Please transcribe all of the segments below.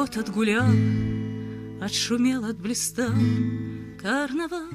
год отгулял, отшумел, отблистал карнавал.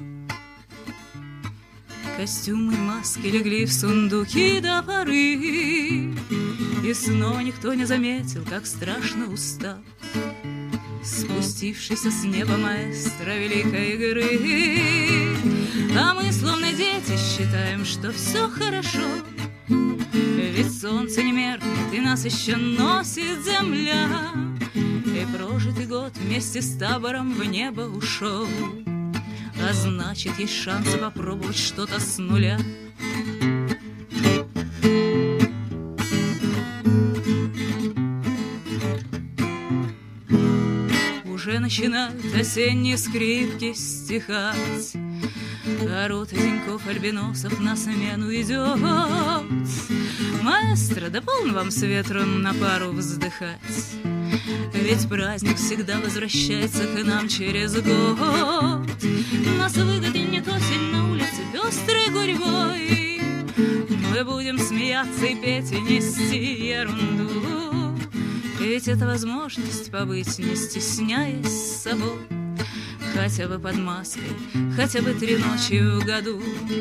Костюмы, маски легли в сундуки до поры, и снова никто не заметил, как страшно устал спустившийся с неба маэстро великой игры. А мы, словно дети, считаем, что все хорошо, ведь солнце не меркнет, и нас еще носит земля. И прожитый год вместе с табором в небо ушел, а значит, есть шанс попробовать что-то с нуля. Уже начинают осенние скрипки стихать, а рота деньков альбиносов на смену идет. Маэстро, да полно вам с ветром на пару вздыхать, ведь праздник всегда возвращается к нам через год. Нас выгонит осень на улице пестрой гурьбой, мы будем смеяться и петь, и нести ерунду. Ведь это возможность побыть, не стесняясь собой, хотя бы под маской, хотя бы 3 ночи в году.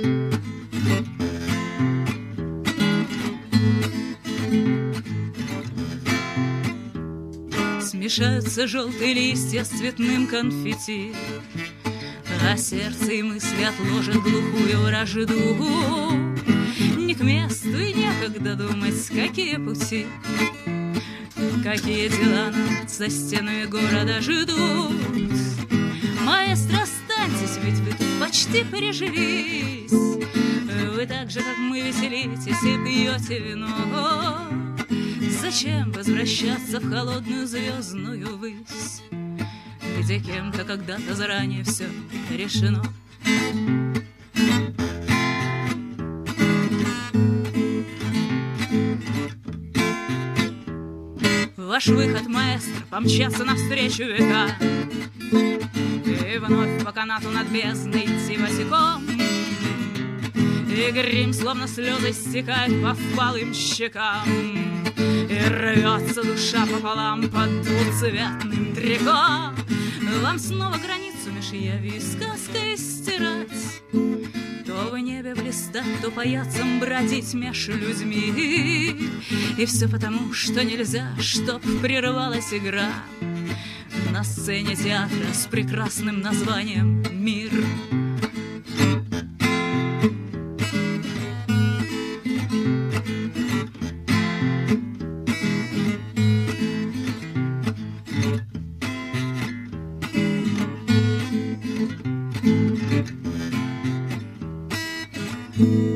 Смешаются желтые листья с цветным конфетти, а сердце и мысли отложат глухую вражду. Не к месту и некогда думать, какие пути, какие дела нас за стенами города ждут. Маэстро, останьтесь, ведь вы тут почти прижились. Вы так же, как мы, веселитесь и пьете вино. Зачем возвращаться в холодную звездную высь, где кем-то когда-то заранее все решено? Ваш выход, маэстро, помчаться навстречу века, и вновь по канату над бездной идти босиком. И грим, словно слезы, стекает по впалым щекам, и рвется душа пополам под двуцветным трико. Вам снова границу меж явью и сказкой стирать, то в небе блистать, то по яйцам бродить меж людьми. И все потому, что нельзя, чтоб прервалась игра на сцене театра с прекрасным названием «Мир». Thank you.